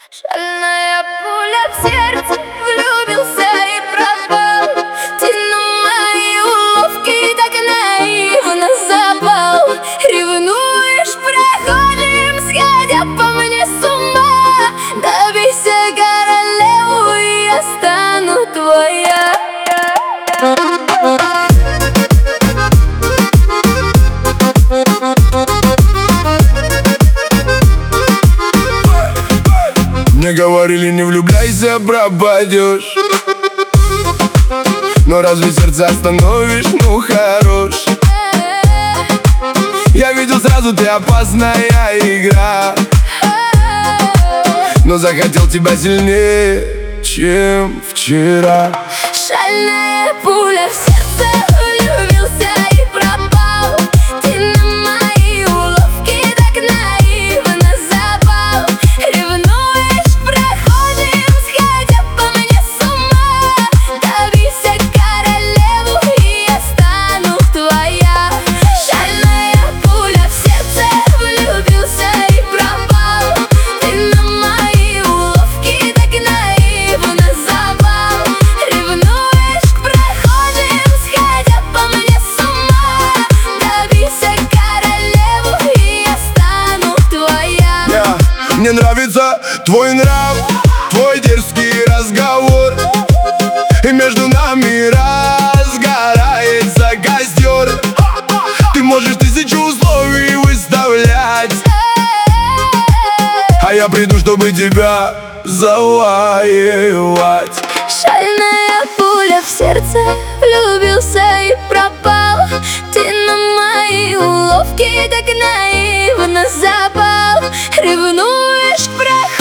Шальная пуля в сердце, влюбился и пропал. Ты на мои уловки так наивно запал. Ревнуешь, проходим, сходя по мне с ума. Добейся королеву, и я стану твоя. Мне говорили, не влюбляйся, пропадешь. Но разве сердце остановишь? Ну хорош. Я видел сразу, ты опасная игра, но захотел тебя сильнее, чем вчера. Шальная пуля в сердце, влюбился и пропал. Ты на мои уловки так наивно запал. Ревнуешь, проходим, сходя по мне с ума. Добейся королеву, и я стану твоя. Шальная пуля в сердце, влюбился и пропал. Ты на мои уловки так наивно запал. Ревнуешь, проходим, сходя по мне с ума. Добейся королеву, и я стану твоя. Мне нравится твой нрав, твой дерзкий разговор, и между нами разгорается костер. Ты можешь 1000 условий выставлять, а я приду, чтобы тебя завоевать. Шальная пуля в сердце, влюбился и пропал. Ты на мои уловки так наивно запал. Ревнуешь, проходишь.